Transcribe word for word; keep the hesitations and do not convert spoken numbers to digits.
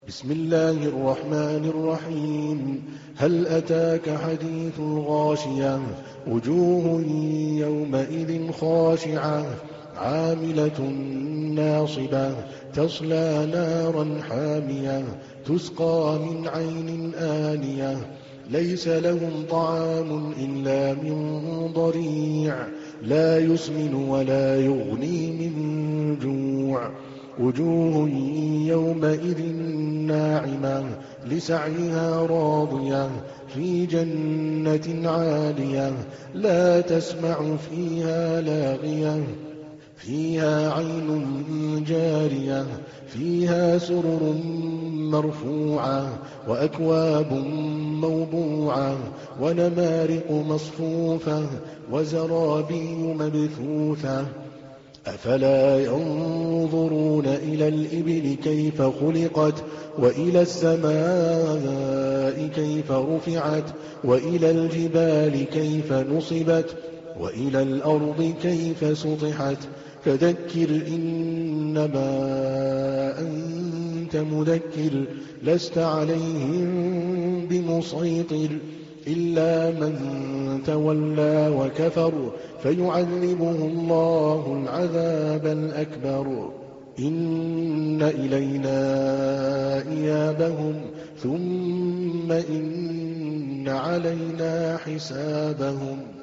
بسم الله الرحمن الرحيم. هل أتاك حديث الغاشية؟ وجوه يومئذ خاشعة عاملة ناصبة تصلى نارا حامية تسقى من عين آنية ليس لهم طعام إلا من ضريع لا يسمن ولا يغني من جوع. وجوه يومئذ ناعمة لسعيها راضية في جنة عالية لا تسمع فيها لاغية فيها عين جارية فيها سرر مرفوعة وأكواب موضوعة ونمارق مصفوفة وزرابي مبثوثة. أفلا ينظرون إلى الإبل كيف خلقت وإلى السماء كيف رفعت وإلى الجبال كيف نصبت وإلى الأرض كيف سطحت. فذكر إنما أنت مذكر لست عليهم بمسيطر إلا من تولى وكفر فيعذبه الله العذاب الأكبر. إن إلينا إيابهم ثم إن علينا حسابهم.